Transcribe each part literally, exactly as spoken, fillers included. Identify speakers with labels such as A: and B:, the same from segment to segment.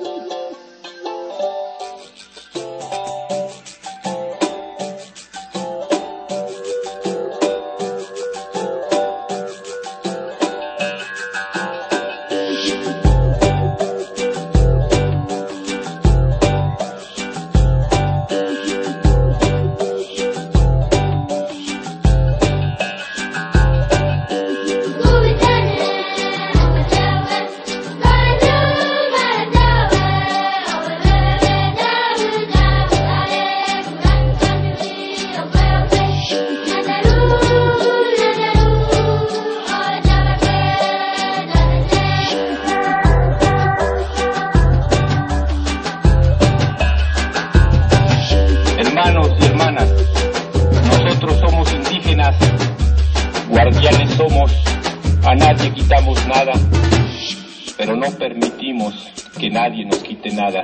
A: Hermanos y hermanas, nosotros somos indígenas, guardianes somos, a nadie quitamos nada, pero no permitimos que nadie nos quite nada.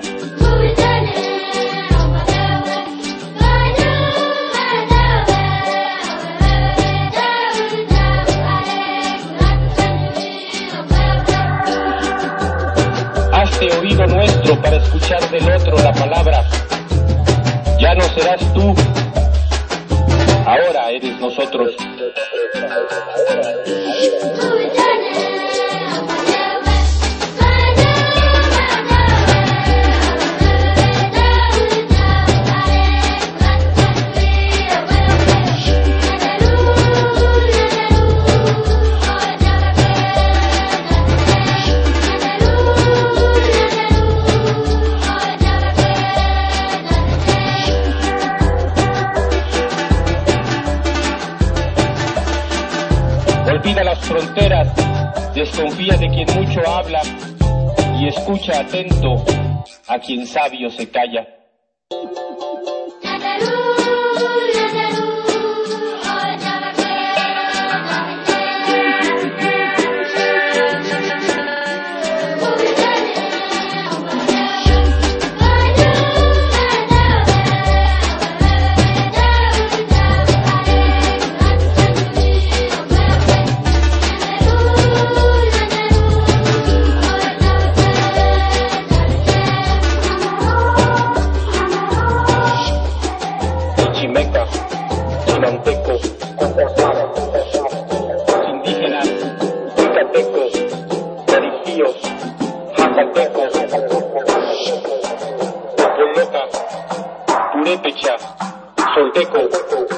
A: Hazte oído nuestro para escuchar del otro la palabra. Ya no serás tú, ahora eres nosotros. Olvida las fronteras, desconfía de quien mucho habla y escucha atento a quien sabio se calla. Chimeca, chinanteco, indígenas, yucatecos, perifíos, jacatecos, apoloca, purépecha, solteco.